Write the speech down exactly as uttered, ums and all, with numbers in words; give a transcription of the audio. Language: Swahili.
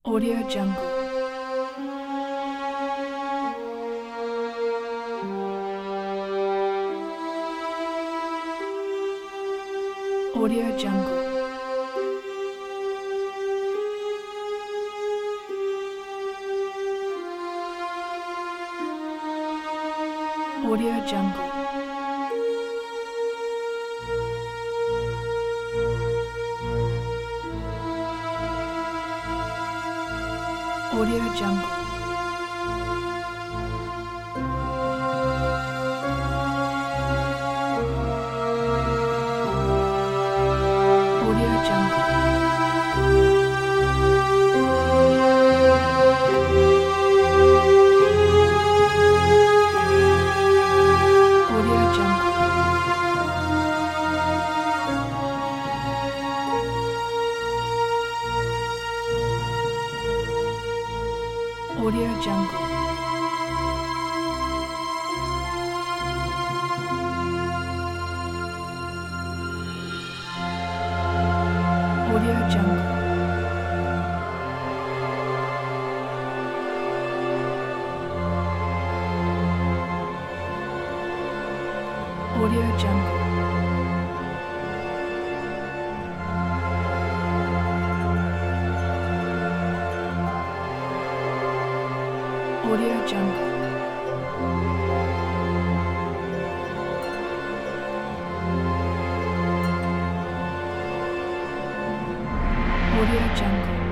Audio Jungle. Audio Jungle. Audio Jungle. Audio Jungle. Audio Jungle. Audio Jungle. Audio Jungle. Audio Jungle. Audio Jungle. Audio Jungle. Audio Jungle.